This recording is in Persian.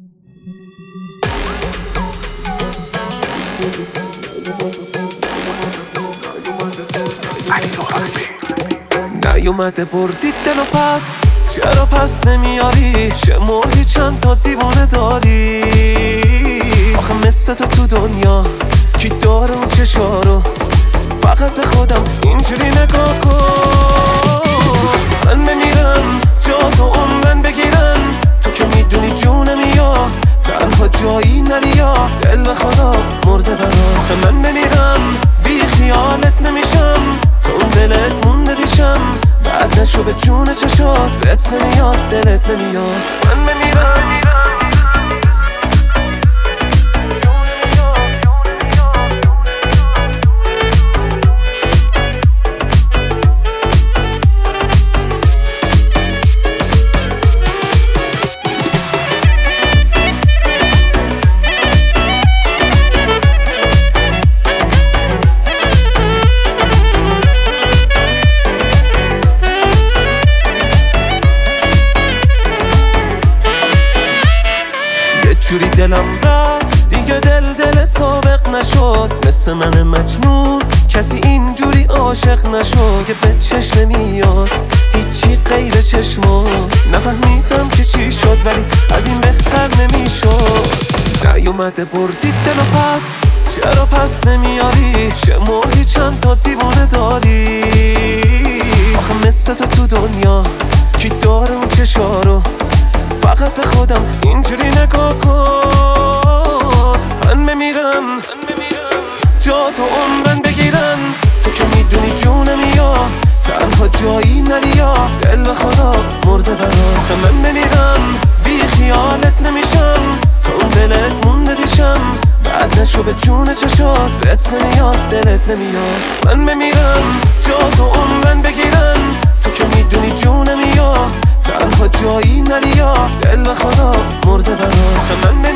نیومده بردی دلو پس، چرا پس نمیاری؟ شمردی چند تا دیوانه داری؟ آخه مثل تو دنیا کی داره اون چشارو؟ فقط به خودم اینجوری نگاه کن. من بمیرم جا تو عمرن بگیرن، تو که میدونی جونم یا تنها جایی نری یا دل به خدا مرده برا. آخه من بمیرم بی خیالت نمیشم، تو اون دلت مونده ریشم، بعد نشو به جون چشات بهت نمیاد دلت نمیاد. من بمیرم جوری دلم رفت دیگه دل سابق نشد، مثل من مجنون کسی اینجوری عاشق نشد که به چشم نمیاد هیچی غیر چشمات. نفهمیدم که چی شد ولی از این بهتر نمیشد. نیومده بردی دلو پس، چرا پس نمیاری؟ شمردی چند تا دیوانه داری؟ آخه مثل تو دنیا کی داره اون چشارو؟ فقط به خودم اینجوری نگاه کن. من بمیرم جا تو عمرن بگیرن، تو که میدونی جونم یا تنها جایی نری یا دل به خدا مرده برا. آخه من بمیرم بی خیالت نمیشم، تو اون دلت مونده ریشم، بعد نشو به جون چشات بهت نمیاد دلت نمیاد. من بمیرم جا تو عمرن بگیرن، تو که میدونی جونم یا تنها جایی نری یا دل به خدا مرده برا. آخه من